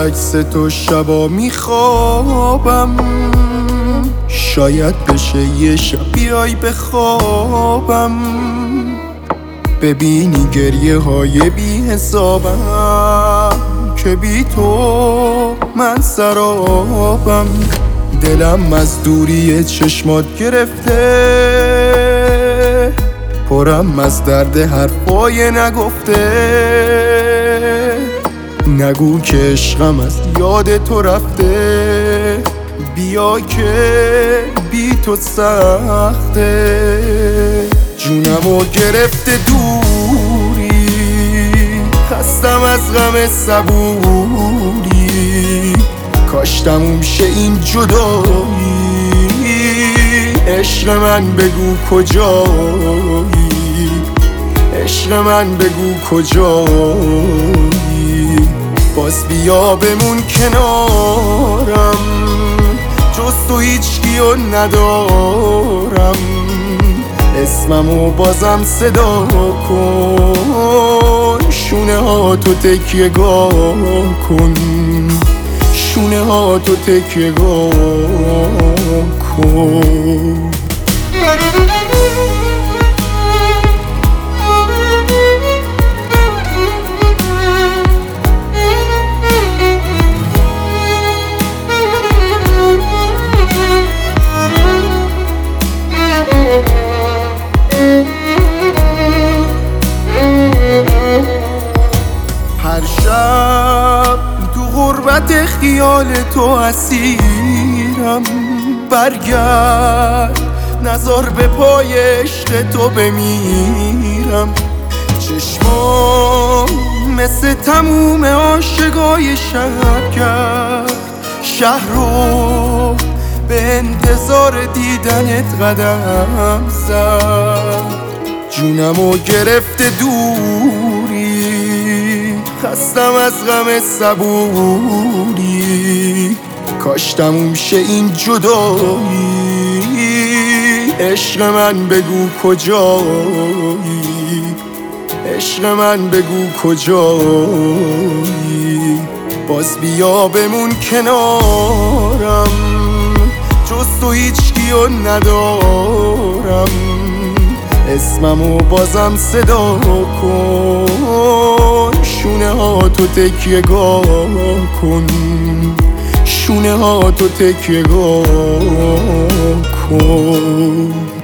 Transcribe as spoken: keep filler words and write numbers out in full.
عکس تو شبا میخوابم، شاید بشه یه شب بیای بخوابم، ببینی گریه های بی حسابم که بی تو من سرابم. دلم از دوری چشمات گرفته، پرم از درد حرفای نگفته. نگو که عشقم از یاد تو رفته، بیا که بی تو سخته. جونمو گرفته دوری، خستم از غم صبوری، کاش تموم شه این جدایی. عشق من بگو کجایی، عشق من بگو کجایی. باز بیا بمون کنارم، جز تو هیچ کیو ندارم. اسممو بازم صدا کن، شونه ها تو تکیه گاه کن، شونه ها تو تکیه گاه کن. هر شب تو غربت خیال تو اسیرم، برگرد نزار به پای عشق تو بمیرم. چشمام مثل تموم عاشقای شهر کرد، شهر رو به انتظار دیدنت قدم زد. جونمو گرفته دوری، خستم از غم صبوری، کاش تموم شه این جدایی. عشق من بگو کجایی، عشق من بگو کجایی. باز بیا بمون کنارم، جز تو هیچ کیو ندارم. اسممو بازم صدا کن، شونه ها تو تکیه گاه کن، شونه ها تو تکیه گاه کن.